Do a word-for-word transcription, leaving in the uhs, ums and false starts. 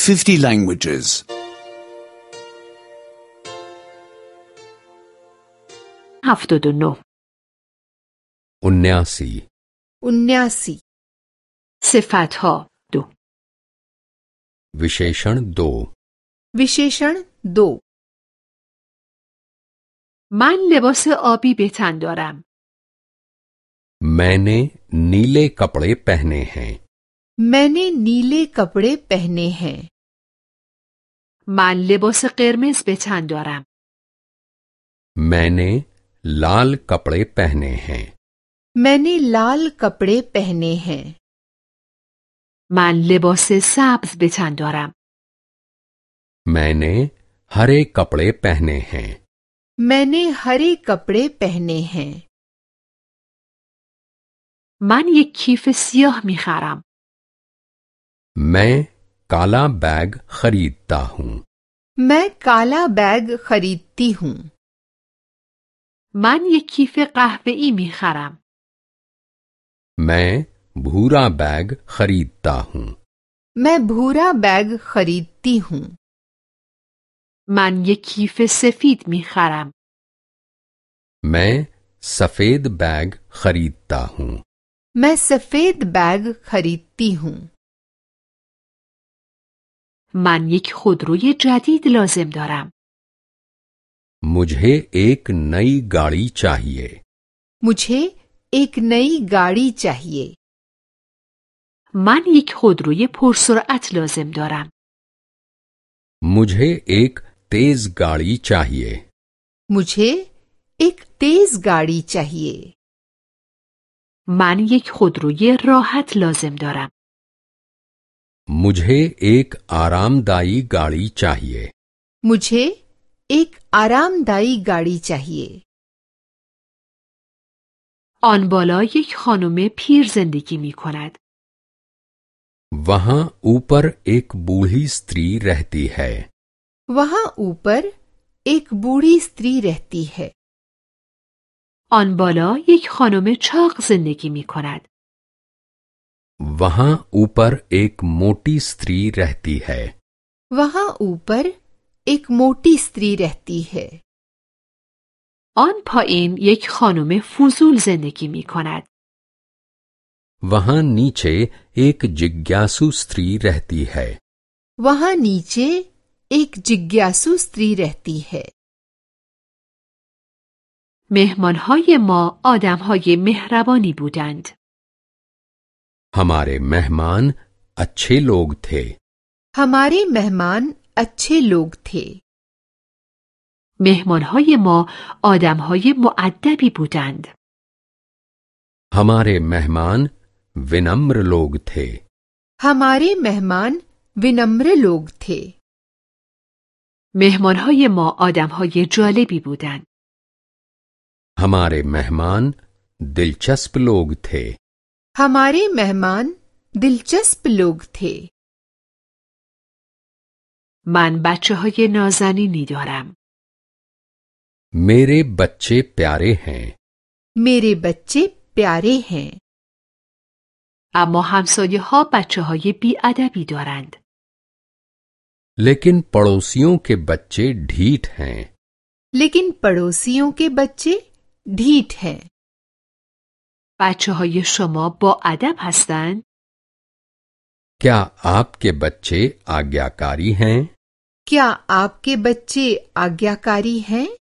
fifty languages. هفتاد و نه. उन्यासी उन्यासी صفتها دو. विशेषण दो विशेषण दो من لباس آبی به تن دارم. मैंने नीले कपड़े पहने हैं मैंने नीले कपड़े पहने हैं من لباس قرمز به تن دارم. मैंने लाल कपड़े पहने हैं मैंने लाल कपड़े पहने हैं من لباس سبز به تن دارم. मैंने हरे कपड़े पहने हैं मैंने हरे कपड़े पहने हैं من یک کیف سیاه می خرم. मैं काला बैग खरीदता हूँ मैं काला बैग खरीदती हूँ من یک کیف قهوه‌ای می خرم. मैं भूरा बैग खरीदता हूँ मैं भूरा बैग खरीदती हूँ من یک کیف سفید می خرم. मैं सफेद बैग खरीदता हूँ मैं सफेद बैग खरीदती हूँ من یک خودروی جدید لازم دارم. मुझे एक नई गाड़ी चाहिए मुझे एक नई गाड़ी चाहिए من یک خودروی پرسرعت لازم دارم. मुझे एक तेज गाड़ी चाहिए मुझे एक तेज गाड़ी चाहिए من یک خودروی راحت لازم دارم. मुझे एक आरामदायी गाड़ी चाहिए मुझे एक आरामदायी गाड़ी चाहिए آن بالا یک خانم پیر زندگی می کند. वहां ऊपर एक बूढ़ी स्त्री रहती है वहां ऊपर एक बूढ़ी स्त्री रहती है آن بالا یک خانم چاق زندگی می کند. वहां ऊपर एक मोटी स्त्री रहती है वहां ऊपर एक मोटी स्त्री रहती है آن پایین یک خانم فضول زندگی می کند. वहां नीचे एक जिज्ञासु स्त्री रहती है वहां नीचे एक जिज्ञासु स्त्री रहती है مهمانهای ما آدمهای مهربانی بودند. हमारे मेहमान अच्छे लोग थे हमारे मेहमान अच्छे लोग थे مهمانهای ما آدمهای مؤدبی بودند. हमारे मेहमान विनम्र लोग थे हमारे मेहमान विनम्र लोग थे مهمانهای ما آدمهای جالبی بودند. हमारे मेहमान दिलचस्प लोग थे हमारे मेहमान दिलचस्प लोग थे من بچه های نازنینی دارم. मेरे बच्चे प्यारे हैं मेरे बच्चे प्यारे हैं اما همسایه ها بچه های بی‌ادبی دارند. लेकिन पड़ोसियों के बच्चे ढीठ हैं लेकिन पड़ोसियों के बच्चे ढीठ हैं بچه های شما با ادب هستند؟ क्या आपके बच्चे आज्ञाकारी हैं क्या आपके बच्चे आज्ञाकारी हैं